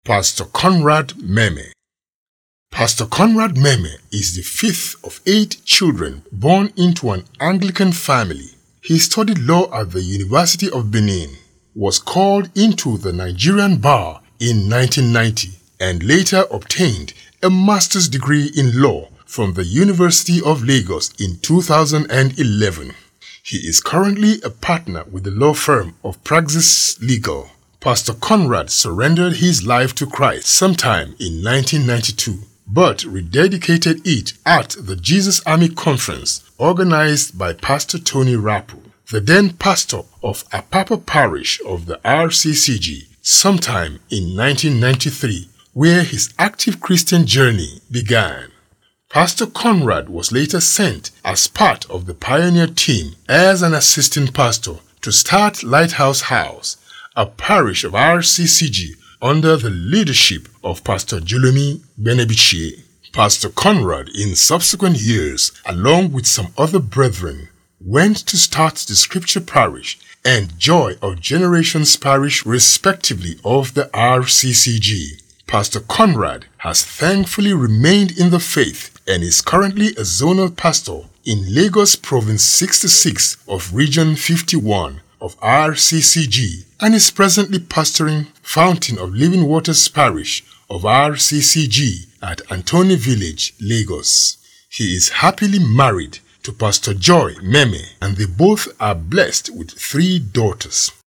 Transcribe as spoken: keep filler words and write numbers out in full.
Pastor Conrad Meme. Pastor Conrad Meme is the fifth of eight children born into an Anglican family. He studied law at the University of Benin, was called into the Nigerian bar in nineteen ninety, and later obtained a master's degree in law from the University of Lagos in two thousand eleven. He is currently a partner with the law firm of Praxis Legal. Pastor Conrad surrendered his life to Christ sometime in nineteen ninety-two, but rededicated it at the Jesus Army Conference organized by Pastor Tony Rapu, the then pastor of Apapa Parish of the R C C G, sometime in nineteen ninety-three, where his active Christian journey began. Pastor Conrad was later sent as part of the pioneer team as an assistant pastor to start Lighthouse House, a parish of R C C G under the leadership of Pastor Julomi Benebichie. Pastor Conrad, in subsequent years, along with some other brethren, went to start the Scripture Parish and Joy of Generations Parish respectively of the R C C G. Pastor Conrad has thankfully remained in the faith and is currently a zonal pastor in Lagos Province sixty-six of Region fifty-one of R C C G and is presently pastoring Fountain of Living Waters Parish of R C C G at Antony Village, Lagos. He is happily married to Pastor Joy Meme, and they both are blessed with three daughters.